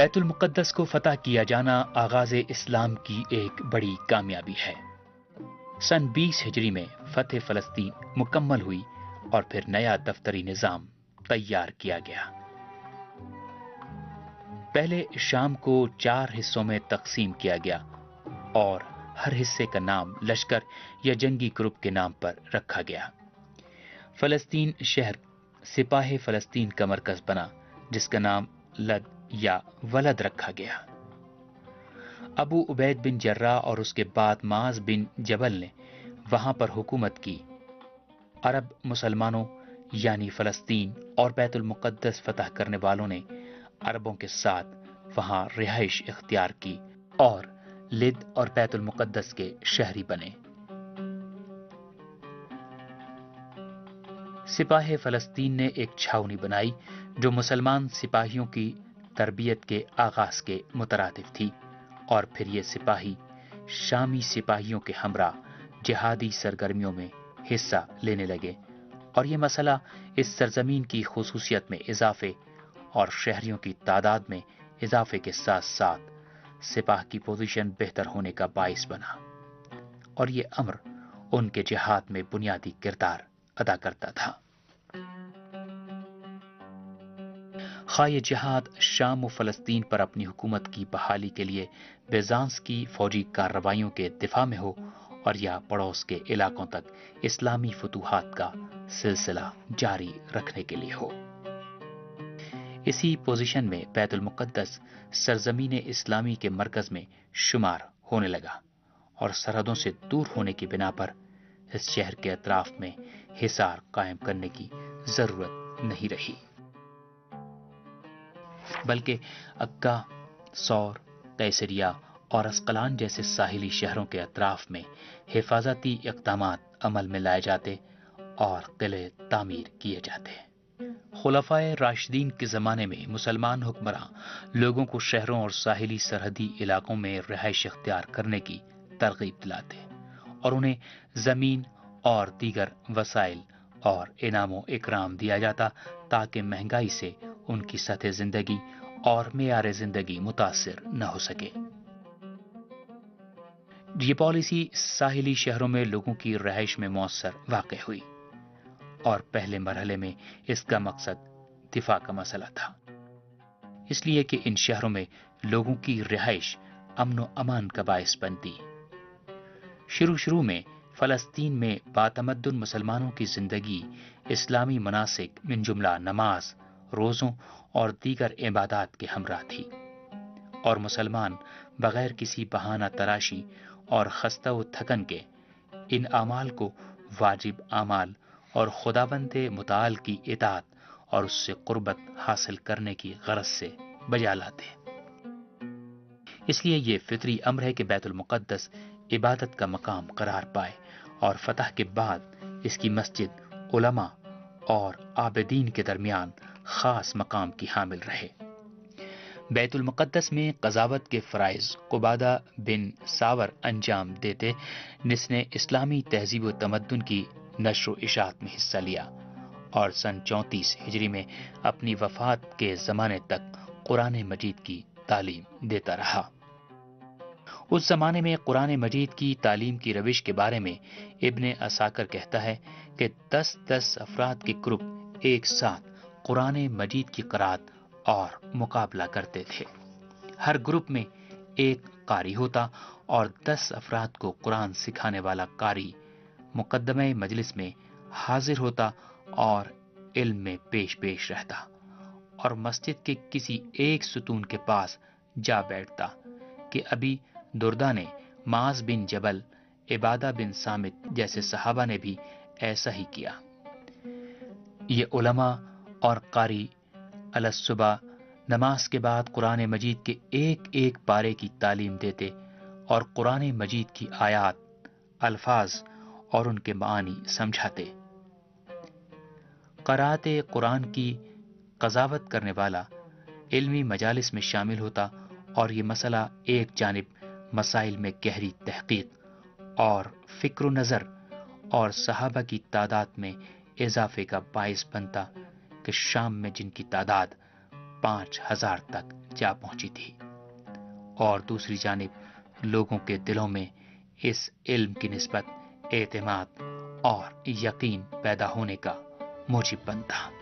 بیت المقدس کو فتح کیا جانا آغاز اسلام کی ایک بڑی کامیابی ہے۔ سن 20 ہجری میں فتح فلسطین مکمل ہوئی اور پھر نیا دفتری نظام تیار کیا گیا۔ پہلے شام کو 4 حصوں میں تقسیم کیا گیا اور ہر حصے کا نام لشکر یا جنگی گروپ کے نام پر رکھا گیا۔ فلسطین شہر سپاہ فلسطین کا مرکز بنا، جس کا نام لد یا ولد رکھا گیا۔ ابو عبید بن جراح اور اس کے بعد معاذ بن جبل نے وہاں پر حکومت کی۔ عرب مسلمانوں یعنی فلسطین اور بیت المقدس فتح کرنے والوں نے عربوں کے ساتھ وہاں رہائش اختیار کی اور لد اور بیت المقدس کے شہری بنے۔ سپاہ فلسطین نے ایک چھاؤنی بنائی جو مسلمان سپاہیوں کی تربیت کے آغاز کے مترادف تھی، اور پھر یہ سپاہی شامی سپاہیوں کے ہمراہ جہادی سرگرمیوں میں حصہ لینے لگے، اور یہ مسئلہ اس سرزمین کی خصوصیت میں اضافے اور شہریوں کی تعداد میں اضافے کے ساتھ ساتھ سپاہ کی پوزیشن بہتر ہونے کا باعث بنا، اور یہ امر ان کے جہاد میں بنیادی کردار ادا کرتا تھا۔ خواہ یہ جہاد شام و فلسطین پر اپنی حکومت کی بحالی کے لیے بیزانس کی فوجی کارروائیوں کے دفاع میں ہو، اور یا پڑوس کے علاقوں تک اسلامی فتوحات کا سلسلہ جاری رکھنے کے لیے ہو۔ اسی پوزیشن میں بیت المقدس سرزمین اسلامی کے مرکز میں شمار ہونے لگا، اور سرحدوں سے دور ہونے کی بنا پر اس شہر کے اطراف میں حصار قائم کرنے کی ضرورت نہیں رہی، بلکہ عکا، سور، قیصریہ اور اسقلان جیسے ساحلی شہروں کے اطراف میں حفاظتی اقدامات عمل میں لائے جاتے اور قلعے تعمیر کیے جاتے۔ خلفائے راشدین کے زمانے میں مسلمان حکمراں لوگوں کو شہروں اور ساحلی سرحدی علاقوں میں رہائش اختیار کرنے کی ترغیب دلاتے، اور انہیں زمین اور دیگر وسائل اور انعام و اکرام دیا جاتا تاکہ مہنگائی سے ان کی سطح زندگی اور معیار زندگی متاثر نہ ہو سکے۔ یہ پالیسی ساحلی شہروں میں لوگوں کی رہائش میں مؤثر واقع ہوئی، اور پہلے مرحلے میں اس کا مقصد دفاع کا مسئلہ تھا، اس لیے کہ ان شہروں میں لوگوں کی رہائش امن و امان کا باعث بنتی۔ شروع میں فلسطین میں باتمدن مسلمانوں کی زندگی اسلامی مناسک من جملہ نماز، روزوں اور دیگر عبادات کے ہمراہ تھی، اور مسلمان بغیر کسی بہانہ تراشی اور خستہ و تھکن کے ان اعمال کو واجب اعمال اور خداوند متعال کی اطاعت اور اس سے قربت حاصل کرنے کی غرض سے بجا لاتے۔ اس لیے یہ فطری امر ہے کہ بیت المقدس عبادت کا مقام قرار پائے، اور فتح کے بعد اس کی مسجد علماء اور عابدین کے درمیان خاص مقام کی حامل رہے۔ بیت المقدس میں قضاوت کے فرائض قبادہ بن ساور انجام دیتے، جس نے اسلامی تہذیب و تمدن کی نشر و اشاعت میں حصہ لیا، اور سن 34 ہجری میں اپنی وفات کے زمانے تک قرآن مجید کی تعلیم دیتا رہا۔ اس زمانے میں قرآن مجید کی تعلیم کی روش کے بارے میں ابن عساکر کہتا ہے کہ 10 افراد کے گروپ ایک ساتھ قرآن مجید کی قرأت اور مقابلہ کرتے تھے۔ ہر گروپ میں ایک قاری ہوتا، اور 10 افراد کو قرآن سکھانے والا قاری مقدمہ مجلس میں حاضر ہوتا اور علم میں پیش رہتا، اور مسجد کے کسی ایک ستون کے پاس جا بیٹھتا کہ ابھی دردہ نے، معاذ بن جبل، عبادہ بن صامت جیسے صحابہ نے بھی ایسا ہی کیا۔ یہ علماء اور قاری الصبح نماز کے بعد قرآن مجید کے ایک پارے کی تعلیم دیتے، اور قرآن مجید کی آیات، الفاظ اور ان کے معانی سمجھاتے۔ قرأت قرآن کی قضاوت کرنے والا علمی مجالس میں شامل ہوتا، اور یہ مسئلہ ایک جانب مسائل میں گہری تحقیق اور فکر و نظر اور صحابہ کی تعداد میں اضافے کا باعث بنتا کہ شام میں جن کی تعداد 5000 تک जा पहुंची थी और दूसरी जानिब लोगों के दिलों में इस इल्म की निस्बत एतमाद और यकीन पैदा होने का मूजिब बनता।